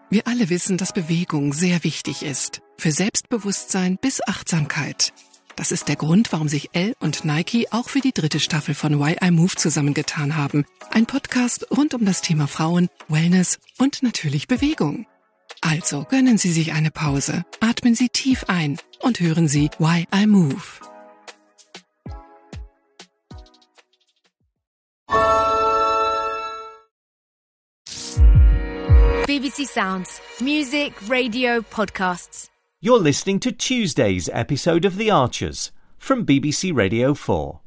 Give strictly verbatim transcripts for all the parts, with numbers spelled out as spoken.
Wir alle wissen, dass Bewegung sehr wichtig ist. Für Selbstbewusstsein bis Achtsamkeit. Das ist der Grund, warum sich Elle und Nike auch für die dritte Staffel von Why I Move zusammengetan haben. Ein Podcast rund um das Thema Frauen, Wellness und natürlich Bewegung. Also gönnen Sie sich eine Pause, atmen Sie tief ein und hören Sie Why I Move. B B C Sounds. Music, radio, podcasts. You're listening to Tuesday's episode of The Archers from B B C Radio four.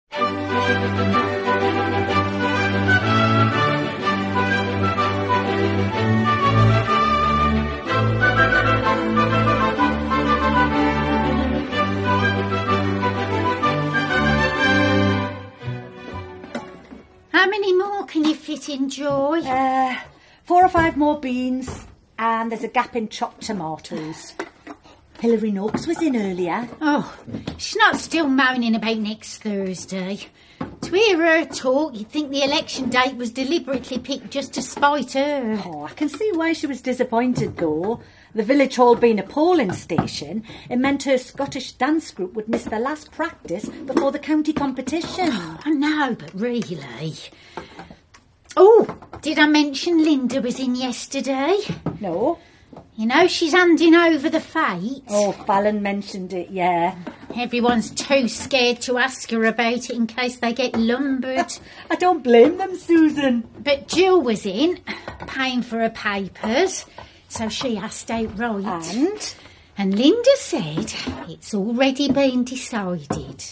How many more can you fit in, Joy? Uh, four or five more beans, and there's a gap in chopped tomatoes. Hilary Noakes was in earlier. Oh, she's not still moaning about next Thursday. To hear her talk, you'd think the election date was deliberately picked just to spite her. Oh, I can see why she was disappointed, though. The village hall being a polling station, it meant her Scottish dance group would miss their last practice before the county competition. Oh, I know, but really... Oh, did I mention Linda was in yesterday? No. You know, she's handing over the fate. Oh, Fallon mentioned it, yeah. Everyone's too scared to ask her about it in case they get lumbered. I don't blame them, Susan. But Jill was in, paying for her papers, so she asked outright. And? And Linda said it's already been decided.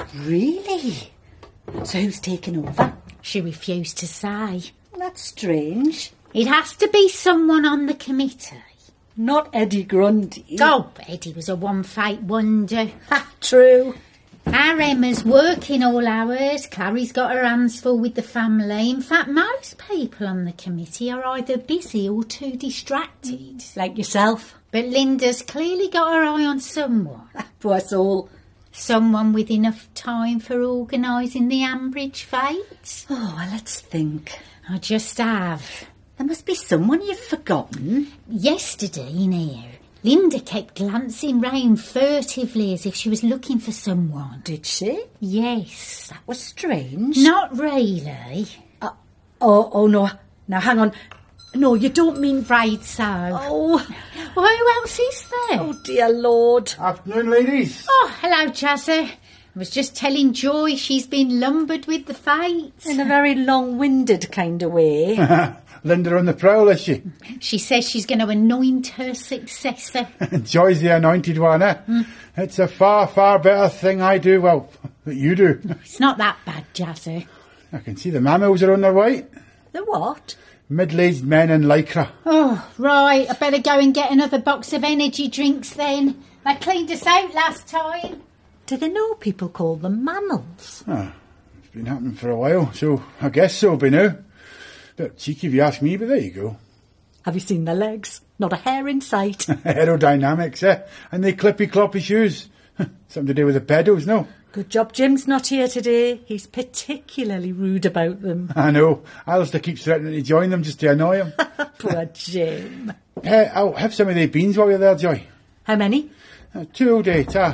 Really? So who's taken over? She refused to say. That's strange. It has to be someone on the committee. Not Eddie Grundy. Oh, Eddie was a one-fate wonder. Ha, true. Our Emma's working all hours. Clary's got her hands full with the family. In fact, most people on the committee are either busy or too distracted. Like yourself. But Linda's clearly got her eye on someone. Poor soul. Someone with enough time for organising the Ambridge fete. Oh, well, let's think. I just have. There must be someone you've forgotten. Yesterday in here, Linda kept glancing round furtively as if she was looking for someone. Did she? Yes. That was strange. Not really. Uh, oh, oh, no. Now, hang on. No, you don't mean... Afraid so. Oh. Well, who else is there? Oh, dear Lord. Afternoon, ladies. Oh, hello, Jazzer. I was just telling Joy she's been lumbered with the fate. In a very long-winded kind of way. Linda on the prowl, is she? She says she's going to anoint her successor. Joy's the anointed one, eh? Mm. It's a far, far better thing I do, well, that you do. It's not that bad, Jazzer. I can see the mammals are on their way. The what? Middle-aged men in lycra. Oh, right. I better go and get another box of energy drinks then. They cleaned us out last time. Do they know people call them mammals? Oh, it's been happening for a while, so I guess so by now. Bit cheeky if you ask me, but there you go. Have you seen their legs? Not a hair in sight. Aerodynamics, eh? And they clippy-cloppy shoes. Something to do with the pedals, no? Good job Jim's not here today. He's particularly rude about them. I know. Alistair keeps threatening to join them just to annoy him. Poor Jim. Uh, I'll have some of the beans while you're there, Joy. How many? Uh, two all day, ta.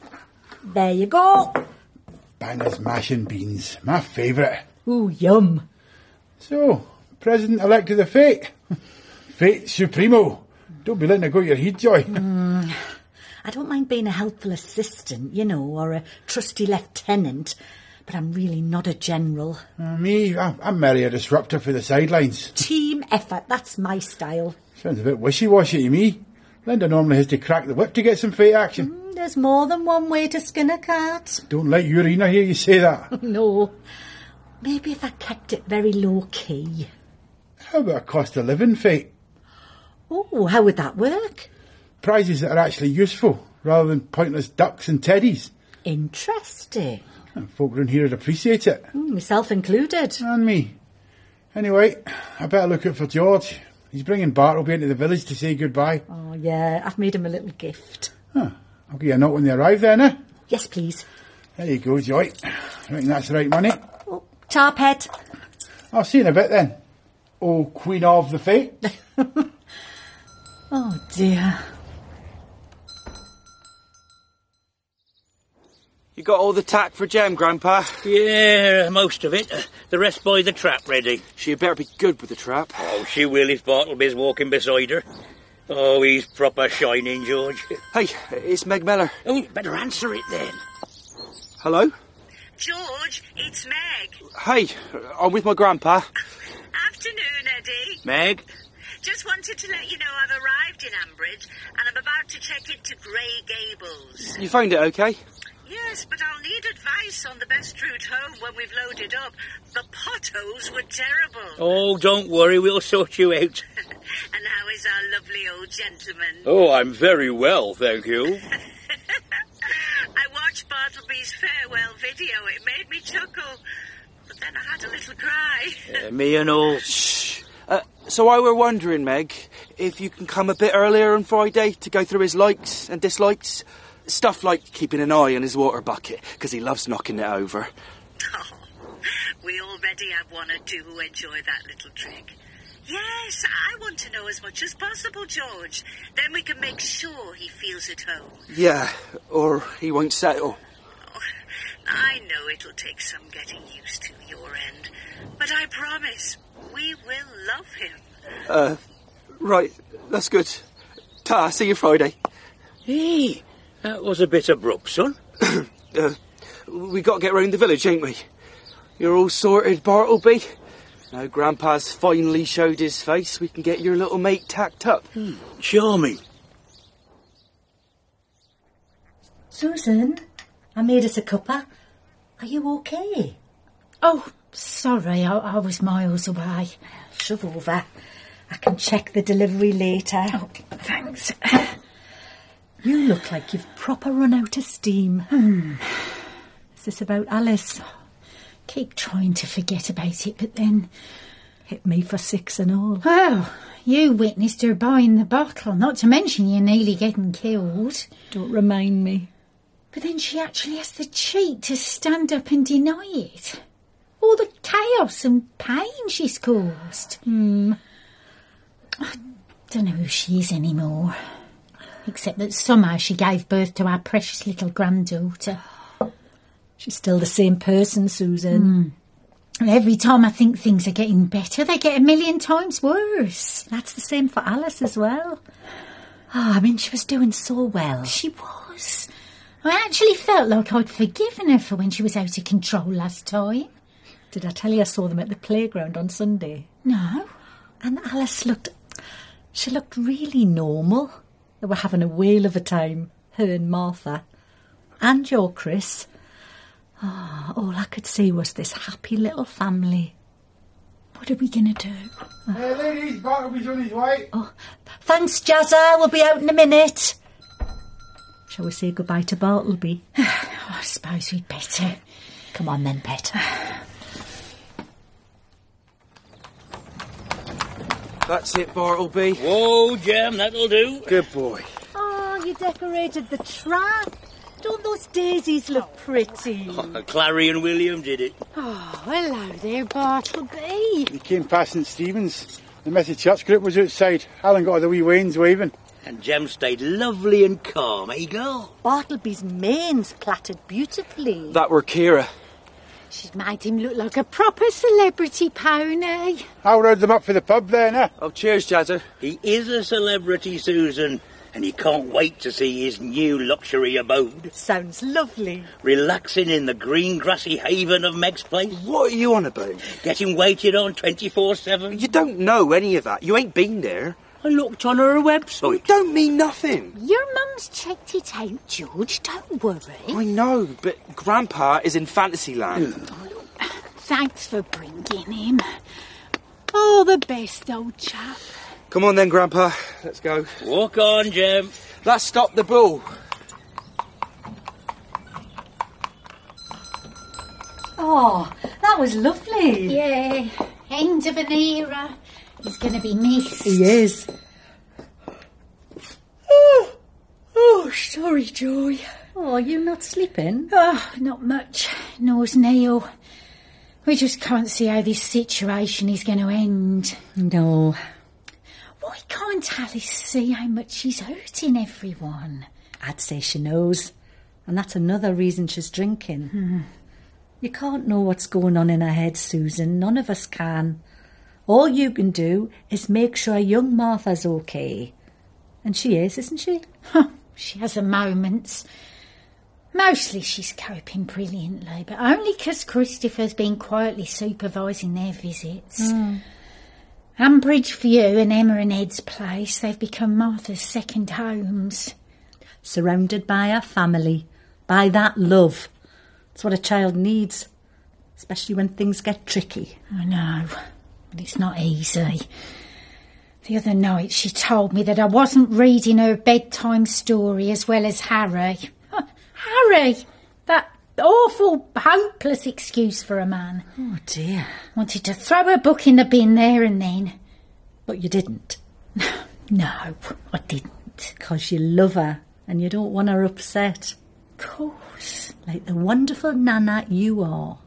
There you go. Bangers mashing beans. My favourite. Ooh, yum. So, President-elect of the Fate. Fate Supremo. Don't be letting it go to your head, Joy. Mm, I don't mind being a helpful assistant, you know, or a trusty lieutenant, but I'm really not a general. Uh, me, I'm, I'm merely a disruptor for the sidelines. Team effort, that's my style. Sounds a bit wishy-washy to me. Linda normally has to crack the whip to get some Fate action. Mm, there's more than one way to skin a cat. Don't let Urena hear you say that. No. Maybe if I kept it very low-key. How about a cost of living Fate? Oh, how would that work? Prizes that are actually useful, rather than pointless ducks and teddies. Interesting. And folk around here would appreciate it. Mm, myself included. And me. Anyway, I better look out for George. He's bringing Bartleby into the village to say goodbye. Oh, yeah, I've made him a little gift. Huh. I'll give you a note when they arrive then, eh? Yes, please. There you go, Joy. I think that's the right money. Oh, Tarphead. I'll see you in a bit then. Oh, Queen of the Fate. Oh, dear. You got all the tack for Jem, Grandpa? Yeah, most of it. Uh, the rest by the trap ready. She better be good with the trap. Oh, she will if Bartleby's walking beside her. Oh, he's proper shining, George. Hey, it's Meg Meller. Oh, you better answer it then. Hello? George, it's Meg. Hey, I'm with my grandpa. Afternoon, Eddie. Meg? Just wanted to let you know I've arrived in Ambridge and I'm about to check into Grey Gables. You found it okay? Yes, but I'll need advice on the best route home when we've loaded up. The potholes were terrible. Oh, don't worry, we'll sort you out. And how is our lovely old gentleman? Oh, I'm very well, thank you. I watched Bartleby's farewell video. It made me chuckle. But then I had a little cry. Uh, me and all. Shh. Uh, so I were wondering, Meg, if you can come a bit earlier on Friday to go through his likes and dislikes. Stuff like keeping an eye on his water bucket, because he loves knocking it over. Oh, we already have one or two who enjoy that little trick. Yes, I want to know as much as possible, George. Then we can make sure he feels at home. Yeah, or he won't settle. Oh, I know it'll take some getting used to your end, but I promise we will love him. Uh, right, that's good. Ta, see you Friday. Hey, that was a bit abrupt, son. uh, we got to get round the village, ain't we? You're all sorted, Bartleby? Now Grandpa's finally showed his face, we can get your little mate tacked up. Hmm. Charming. Susan, I made us a cuppa. Are you okay? Oh, sorry, I, I was miles away. Shove over. I can check the delivery later. Oh, thanks. You look like you've proper run out of steam. Hmm. Is this about Alice? Keep trying to forget about it, but then... Hit me for six and all. Well, you witnessed her buying the bottle, not to mention you nearly getting killed. Don't remind me. But then she actually has the cheek to stand up and deny it. All the chaos and pain she's caused. Hmm. I don't know who she is anymore. Except that somehow she gave birth to our precious little granddaughter. She's still the same person, Susan. Mm. And every time I think things are getting better, they get a million times worse. That's the same for Alice as well. Oh, I mean, she was doing so well. She was. I actually felt like I'd forgiven her for when she was out of control last time. Did I tell you I saw them at the playground on Sunday? No. And Alice looked... She looked really normal. They were having a whale of a time, her and Martha. And your Chris. Oh, all I could see was this happy little family. What are we going to do? Hey, ladies, Bartleby's on his way. Oh, thanks, Jazza. We'll be out in a minute. Shall we say goodbye to Bartleby? I suppose we'd better. Come on then, pet. That's it, Bartleby. Whoa, Jem, that'll do. Good boy. Oh, you decorated the trap. Don't those daisies look pretty? Oh, Clary and William did it. Oh, hello there, Bartleby. He came past St Stephen's. The Message Church group was outside. Alan got all the wee wains waving. And Jem stayed lovely and calm, eh, girl? Bartleby's mane's plaited beautifully. That were Kira. She's made him look like a proper celebrity pony. I'll round them up for the pub then, eh? Oh, cheers, Jazzer. He is a celebrity, Susan. And he can't wait to see his new luxury abode. Sounds lovely. Relaxing in the green grassy haven of Meg's place. What are you on about? Getting waited on twenty-four seven. You don't know any of that. You ain't been there. I looked on her website. Oh, it don't mean nothing. Your mum's checked it out, George. Don't worry. I know, but Grandpa is in Fantasyland. Mm. Thanks for bringing him. Oh, the best old chap. Come on then, Grandpa. Let's go. Walk on, Jem. Let's stop the bull. Oh, that was lovely. Yeah, end of an era. He's going to be missed. He is. Oh, oh, sorry, Joy. Oh, are you not sleeping? Oh, not much. Nor's Neil. We just can't see how this situation is going to end. No. Why Why can't Alice see how much she's hurting everyone? I'd say she knows. And that's another reason she's drinking. Hmm. You can't know what's going on in her head, Susan. None of us can. All you can do is make sure young Martha's okay. And she is, isn't she? She has her moments. Mostly she's coping brilliantly, but only because Christopher's been quietly supervising their visits. Mm. Ambridge View and Emma and Ed's place, they've become Martha's second homes. Surrounded by her family, by that love. It's what a child needs, especially when things get tricky. I know, but it's not easy. The other night she told me that I wasn't reading her bedtime story as well as Harry. Harry! That awful, hopeless excuse for a man. Oh, dear. Wanted to throw her book in the bin there and then. But you didn't? No, I didn't. Because you love her and you don't want her upset. Of course. Like the wonderful Nana you are.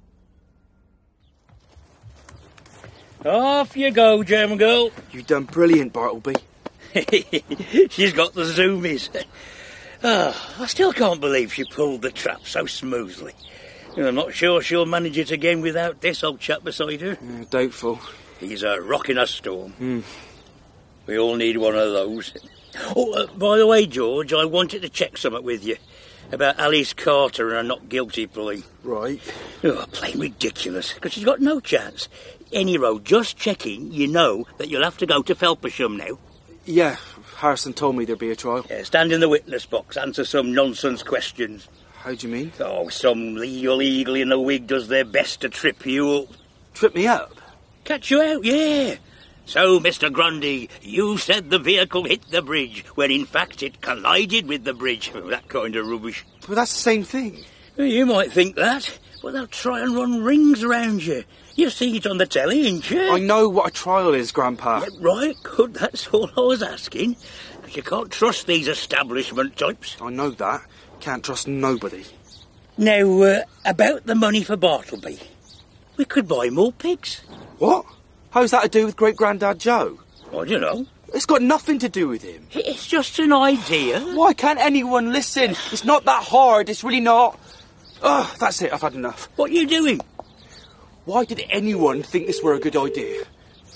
Off you go, German girl. You've done brilliant, Bartleby. She's got the zoomies. Oh, I still can't believe she pulled the trap so smoothly. I'm not sure she'll manage it again without this old chap beside her. Yeah, doubtful. He's a rock in a storm. Mm. We all need one of those. Oh, uh, by the way, George, I wanted to check something with you about Alice Carter and her not guilty plea. Right. Oh, plain ridiculous, because she's got no chance. Any road, just checking, you know that you'll have to go to Felpersham now. Yeah, Harrison told me there'd be a trial. Yeah, stand in the witness box, answer some nonsense questions. How do you mean? Oh, some legal eagle in a wig does their best to trip you up. Trip me up? Catch you out, yeah. So, Mister Grundy, you said the vehicle hit the bridge, when in fact it collided with the bridge. Oh, that kind of rubbish. But that's the same thing. Well, you might think that, but they'll try and run rings around you. You see it on the telly, ain't you? I know what a trial is, Grandpa. Yeah, right, good, that's all I was asking. Because you can't trust these establishment types. I know that. Can't trust nobody. Now, uh, about the money for Bartleby. We could buy more pigs. What? How's that to do with Great-Grandad Joe? I don't know. It's got nothing to do with him. It's just an idea. Why can't anyone listen? It's not that hard, it's really not. Oh, that's it, I've had enough. What are you doing? Why did anyone think this were a good idea?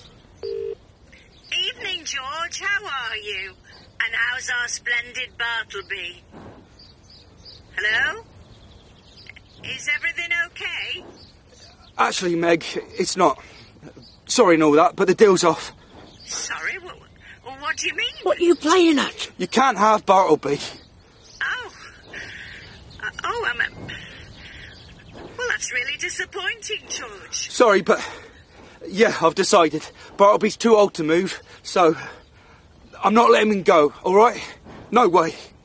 Evening, George. How are you? And how's our splendid Bartleby? Hello? Is everything okay? Actually, Meg, it's not. Sorry and all that, but the deal's off. Sorry? What, what do you mean? What are you playing at? You can't have Bartleby. Oh. Uh, oh, I'm... A... Well, that's really disappointing, George. Sorry, but... Yeah, I've decided. Bartleby's too old to move, so... I'm not letting him go, all right? No way.